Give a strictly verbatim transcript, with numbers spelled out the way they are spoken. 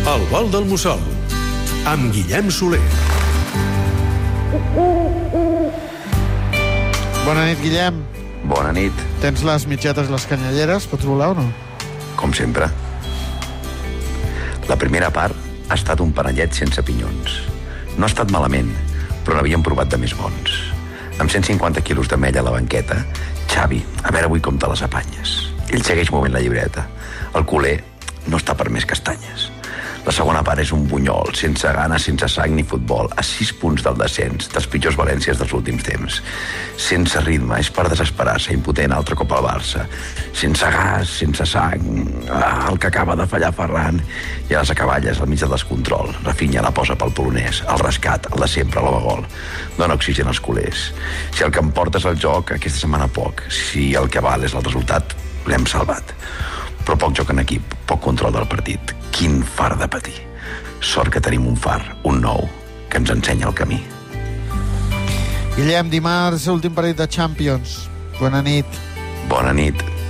El vol del mussol, amb Guillem Soler. Bona nit, Guillem. Bona nit. Tens les mitgetes i les canyelleres? Pots volar o no? Com sempre. La primera part ha estat un panellet sense pinyons. No ha estat malament, però n'havíem provat de més bons. Amb cent cinquanta quilos de mella a la banqueta, Xavi, a veure avui com te les apanyes. Ell segueix movent la llibreta. El culer no està per més castanyes. La segona part és un bunyol, sense gana, sense sang ni futbol, a sis punts del descens, dels pitjors Valències dels últims temps. Sense ritme, és per desesperar-se, impotent altre cop al Barça. Sense gas, sense sang, ah, el que acaba de fallar Ferran. I a les acaballes, al mig del descontrol, Rafinha la posa pel polonès, el rescat, el de sempre, l'home gol. Dona oxigen als culers. Si el que em porta és el joc, aquesta setmana poc. Si el que val és el resultat, l'hem salvat. Però poc joc en equip, poc control del partit. Quin far de patir. Sort que tenim un far, un nou, que ens ensenya el camí. Guillem, dimarts, últim partit de Champions. Bona nit. Bona nit.